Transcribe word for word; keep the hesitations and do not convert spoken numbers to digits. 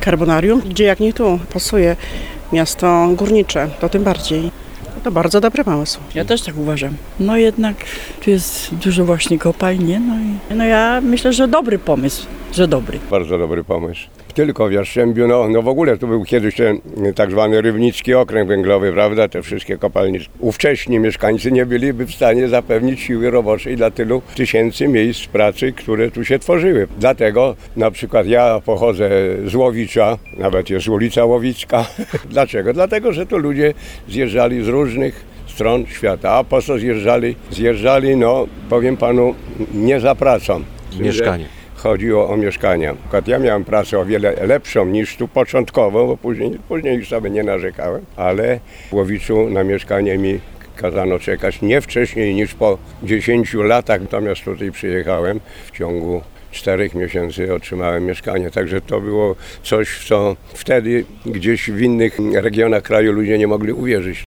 Carbonarium, gdzie jak nie tu pasuje miasto górnicze, to tym bardziej. To bardzo dobry pomysł. Ja też tak uważam. No jednak tu jest dużo właśnie kopalń, nie? No, i, no ja myślę, że dobry pomysł, że dobry. Bardzo dobry pomysł. Tylko w Jastrzębiu, no, no w ogóle to był kiedyś ten tak zwany Rybnicki Okręg Węglowy, prawda, te wszystkie kopalnie. Ówcześni mieszkańcy nie byliby w stanie zapewnić siły roboczej dla tylu tysięcy miejsc pracy, które tu się tworzyły. Dlatego na przykład ja pochodzę z Łowicza, nawet jest ulica Łowicka. Dlaczego? Dlatego, że to ludzie zjeżdżali z różnych stron świata. A po co zjeżdżali? Zjeżdżali, no powiem panu, nie za pracą. Mieszkanie. Chodziło o mieszkania. Ja miałem pracę o wiele lepszą niż tu początkowo, bo później, później już sobie nie narzekałem, ale w Łowiczu na mieszkanie mi kazano czekać nie wcześniej niż po dziesięciu latach, natomiast tutaj przyjechałem w ciągu czterech miesięcy otrzymałem mieszkanie, także to było coś, w co wtedy gdzieś w innych regionach kraju ludzie nie mogli uwierzyć.